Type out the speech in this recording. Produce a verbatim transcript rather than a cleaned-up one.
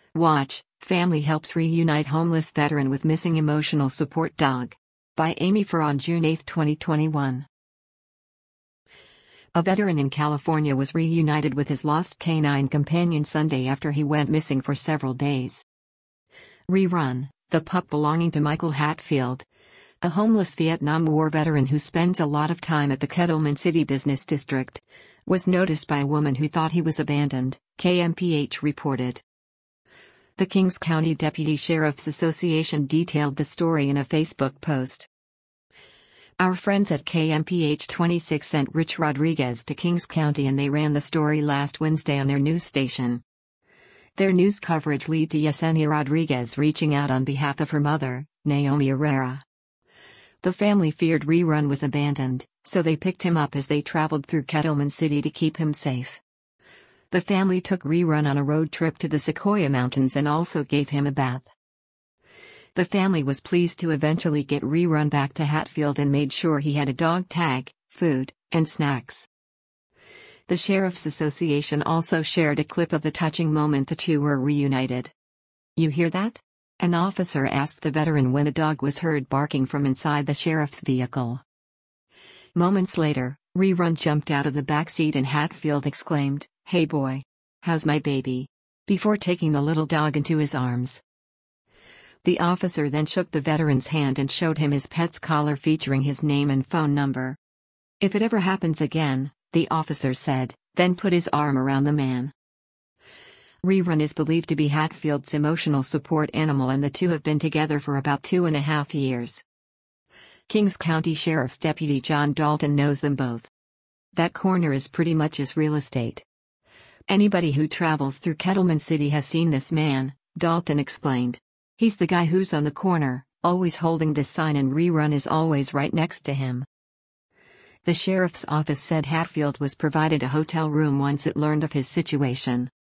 Watch, Family Helps Reunite Homeless Veteran with Missing Emotional Support Dog. By Amy Farr on June eighth, twenty twenty-one. A veteran in California was reunited with his lost canine companion Sunday after he went missing for several days. Rerun, the pup belonging to Michael Hatfield, a homeless Vietnam War veteran who spends a lot of time at the Kettleman City Business District, was noticed by a woman who thought he was abandoned, K M P H reported. The Kings County Deputy Sheriff's Association detailed the story in a Facebook post. Our friends at K M P H twenty-six sent Rich Rodriguez to Kings County and they ran the story last Wednesday on their news station. Their news coverage led to Yesenia Rodriguez reaching out on behalf of her mother, Naomi Herrera. The family feared Rerun was abandoned, so they picked him up as they traveled through Kettleman City to keep him safe. The family took Rerun on a road trip to the Sequoia Mountains and also gave him a bath. The family was pleased to eventually get Rerun back to Hatfield and made sure he had a dog tag, food, and snacks. The Sheriff's Association also shared a clip of the touching moment the two were reunited. "You hear that?" An officer asked the veteran when a dog was heard barking from inside the sheriff's vehicle. Moments later, Rerun jumped out of the back seat and Hatfield exclaimed, "Hey boy. How's my baby?" before taking the little dog into his arms. The officer then shook the veteran's hand and showed him his pet's collar featuring his name and phone number. "If it ever happens again," the officer said, then put his arm around the man. Rerun is believed to be Hatfield's emotional support animal and the two have been together for about two and a half years. Kings County Sheriff's Deputy John Dalton knows them both. "That corner is pretty much his real estate. Anybody who travels through Kettleman City has seen this man," Dalton explained. "He's the guy who's on the corner, always holding this sign and Rerun is always right next to him." The sheriff's office said Hatfield was provided a hotel room once it learned of his situation.